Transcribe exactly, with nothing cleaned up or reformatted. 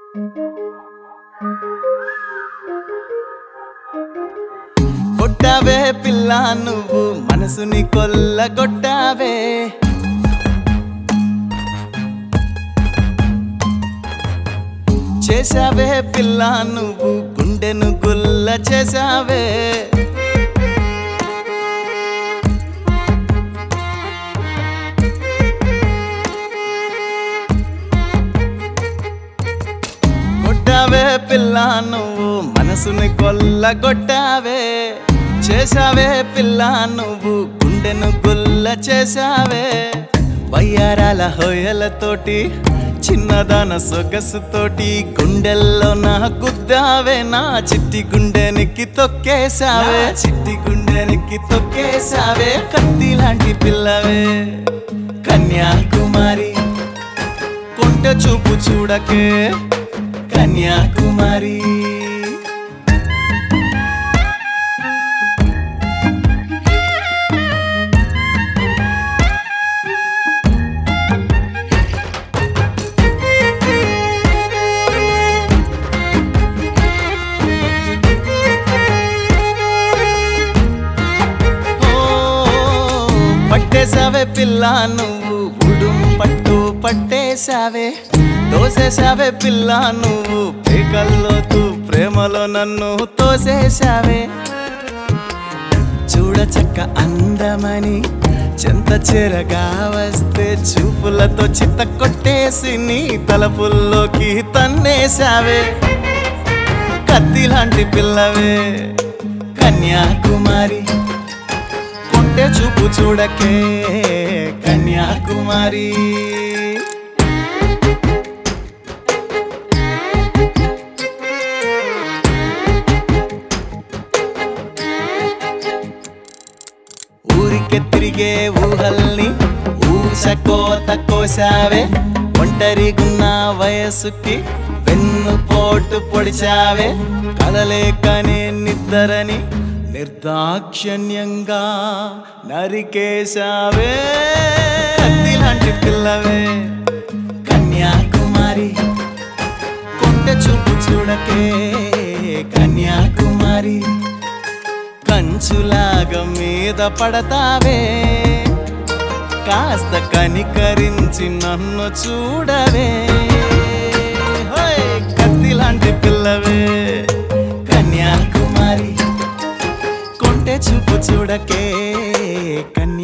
కొట్టావే పిల్ల నువ్వు మనసుని కొల్లగొట్టావే, చేసావే పిల్ల నువ్వు గుండెను గుల్ల చేసావే. కొట్టావే పిల్ల నువ్వు మనసుని కొల్లగొట్టావే, చేసావే పిల్ల నువ్వు గుండెను గుల్ల చేసావే. వయ్యారాల హోయలతోటి చిన్నదాన సొగసుతోటి గుండెల్లో నా గుద్దావే, నా చిట్టి గుండెనికి తొక్కేసావే, చిట్టి గుండెనికి తొక్కేసావే. కత్తి లాంటి పిల్లవే కన్యాకుమారి, కొంట చూపు చూడకే కన్యాకుమారి. పట్టేసావే పిల్ల నువ్వు ఉడుం పట్టు పట్టేసావే, తోసేసావే పిల్ల నువ్వు పేకల్లోతూ ప్రేమలో నన్ను తోసేసావే. చూడచక్క అందమని చెంత చెరగా వస్తే చూపులతో చిత్త కొట్టేసి నీ తలపుల్లోకి తన్నేసావే. కత్తి లాంటి పిల్లవే కన్యాకుమారి, కొంటె చూపు చూడకే కన్యాకుమారి. ఊరికే తిరిగే ఊహల్ని ఊసకోత కోసావే, ఒంటరిగున్న వయసుకి వెన్ను పోటు పొడిచావే. కలలే కనే నిద్దరని నిర్దాక్షణ్యంగా నరికేశావే. కత్తి లాంటి పిల్లవే కన్యాకుమారి, కొంటె చూపు చూడకే కన్యాకుమారి. కంచులాగా మీద పడతావే, కాస్త కనికరించి నన్ను చూడవే. కత్తి లాంటి పిల్లవే కన్యాకుమారి, కొంటె చూపు చూడకే కన్యాకుమారి.